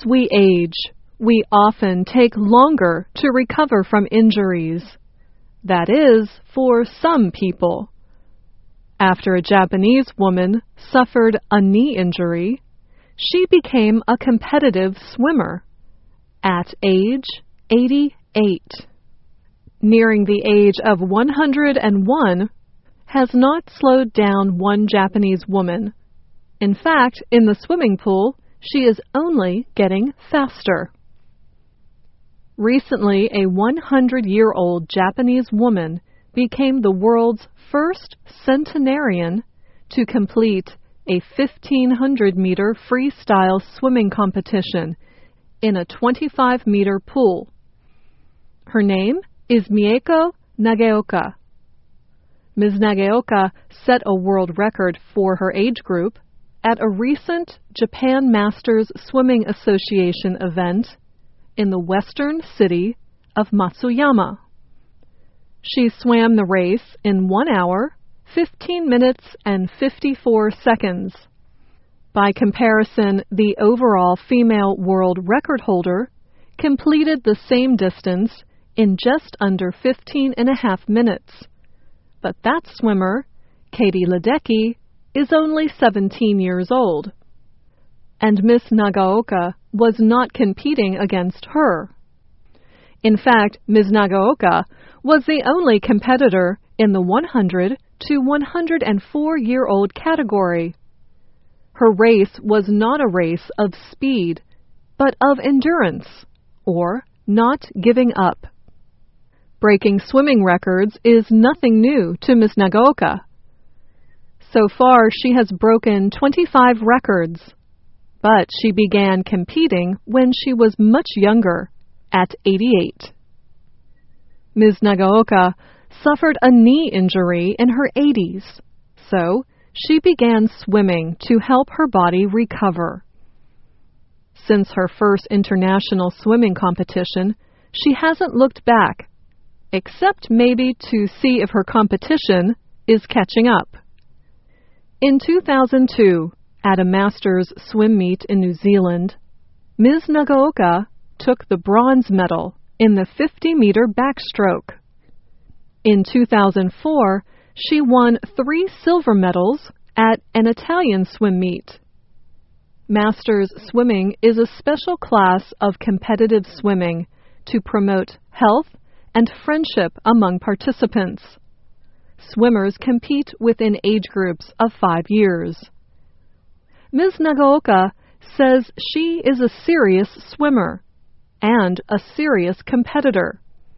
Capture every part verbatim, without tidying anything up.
As we age, we often take longer to recover from injuries. That is, for some people. After a Japanese woman suffered a knee injury, she became a competitive swimmer at age eighty-eight. Nearing the age of one hundred one has not slowed down one Japanese woman. In fact, in the swimming pool, she is only getting faster. Recently, a one hundred year old Japanese woman became the world's first centenarian to complete a fifteen hundred meter freestyle swimming competition in a twenty-five meter pool. Her name is Mieko Nageoka. Miz Nageoka set a world record for her age group at a recent Japan Masters Swimming Association event in the western city of Matsuyama. She swam the race in one hour, fifteen minutes, and fifty-four seconds. By comparison, the overall female world record holder completed the same distance in just under fifteen and a half minutes. But that swimmer, Katie Ledecky, is only seventeen years old. And Miss Nagaoka was not competing against her. In fact, Miz Nagaoka was the only competitor in the one hundred to one hundred four year old category. Her race was not a race of speed, but of endurance, or not giving up. Breaking swimming records is nothing new to Miss Nagaoka. So far, she has broken twenty-five records, but she began competing when she was much younger, at eighty-eight. Miz Nagaoka suffered a knee injury in her eighties, so she began swimming to help her body recover. Since her first international swimming competition, she hasn't looked back, except maybe to see if her competition is catching up. In two thousand two, at a Masters swim meet in New Zealand, Miz Nagaoka took the bronze medal in the fifty meter backstroke. In two thousand four, she won three silver medals at an Italian swim meet. Masters swimming is a special class of competitive swimming to promote health and friendship among participants. Swimmers compete within age groups of five years. Miz Nagaoka says she is a serious swimmer and a serious competitor.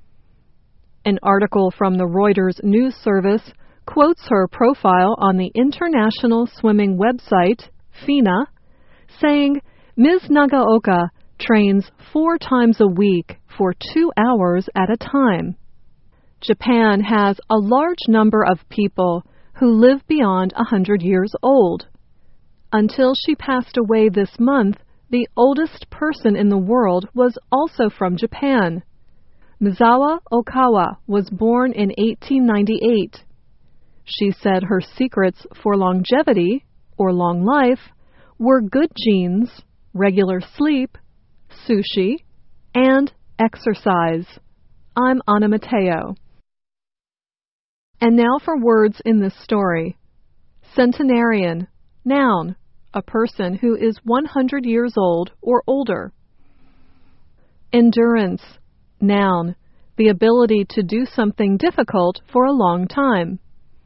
An article from the Reuters news service quotes her profile on the international swimming website, FINA, saying, Miz Nagaoka trains four times a week for two hours at a time. Japan has a large number of people who live beyond one hundred years old. Until she passed away this month, the oldest person in the world was also from Japan. Misawa Okawa was born in eighteen ninety-eight. She said her secrets for longevity, or long life, were good genes, regular sleep, sushi, and exercise. I'm Anna Mateo. And now for words in this story. Centenarian, noun, a person who is one hundred years old or older. Endurance, noun, the ability to do something difficult for a long time.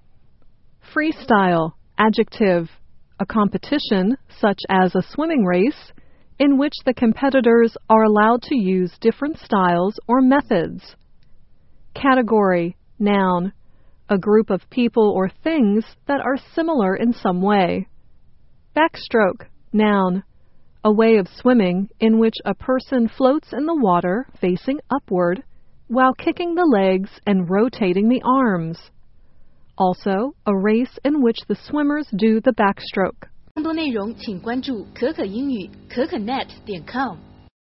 Freestyle, adjective, a competition, such as a swimming race, in which the competitors are allowed to use different styles or methods. Category, noun, a group of people or things that are similar in some way. Backstroke, noun, a way of swimming in which a person floats in the water facing upward while kicking the legs and rotating the arms. Also, a race in which the swimmers do the backstroke. 更多内容请关注可可英语可可 net 点 com。